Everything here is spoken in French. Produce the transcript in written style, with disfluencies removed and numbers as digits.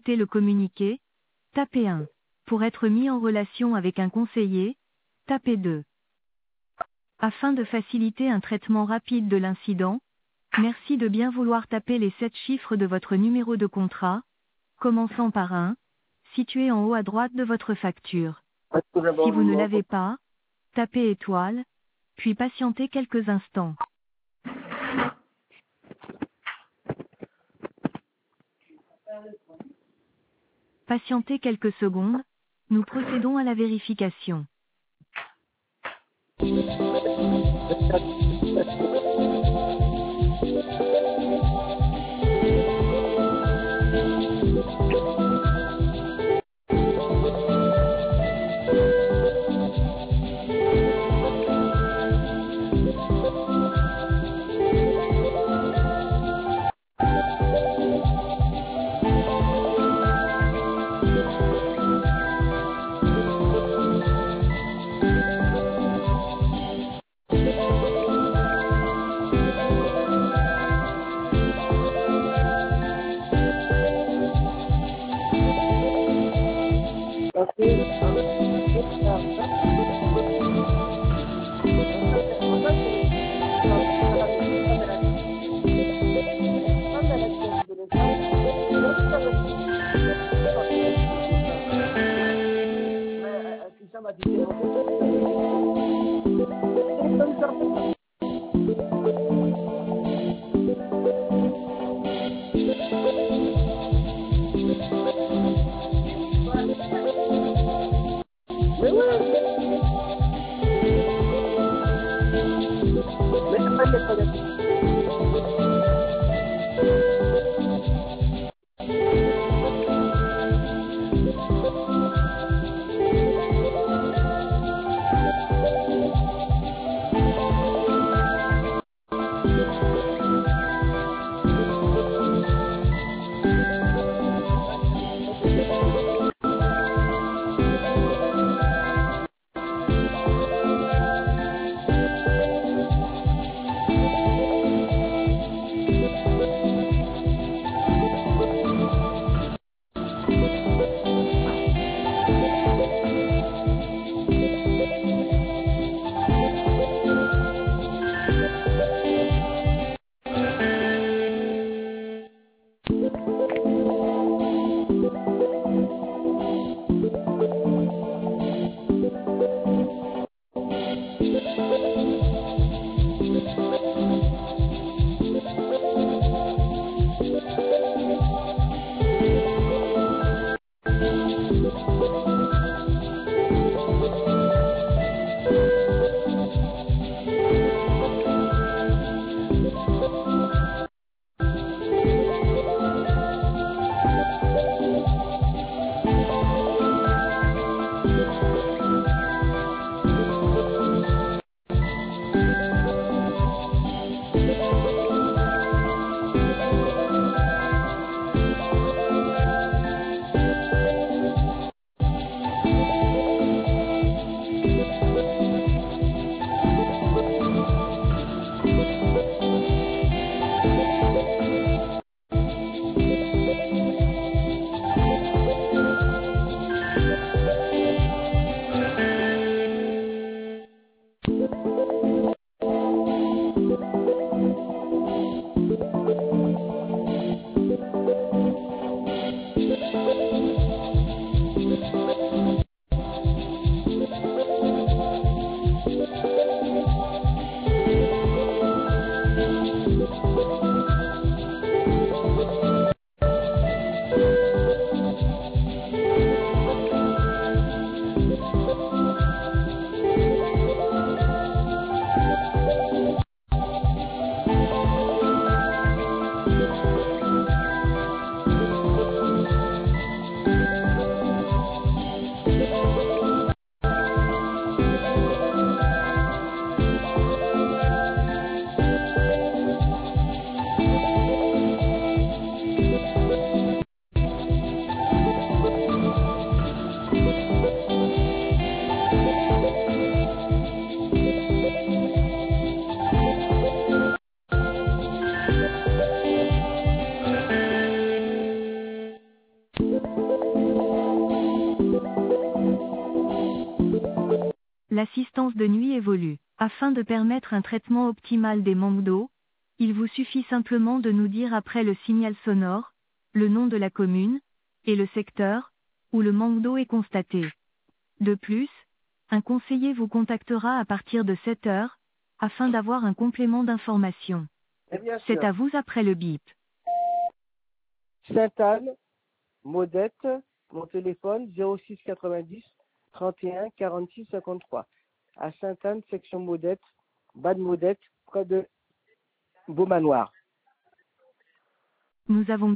écouter le communiqué, tapez 1. Pour être mis en relation avec un conseiller, tapez 2. Afin de faciliter un traitement rapide de l'incident, merci de bien vouloir taper les 7 chiffres de votre numéro de contrat, commençant par 1, situé en haut à droite de votre facture. Si vous ne l'avez pas, tapez étoile, puis patientez quelques instants. Patientez quelques secondes, nous procédons à la vérification. L'assistance de nuit évolue. Afin de permettre un traitement optimal des manques d'eau, il vous suffit simplement de nous dire après le signal sonore, le nom de la commune, et le secteur, où le manque d'eau est constaté. De plus, un conseiller vous contactera à partir de 7 heures, afin d'avoir un complément d'information. Et bien C'est sûr. à vous après le bip. Sainte-Anne, Modette, mon téléphone 06 90 31 46 53. À Sainte-Anne, section Modette, bas de Modette, près de Beaumanoir. Nous avons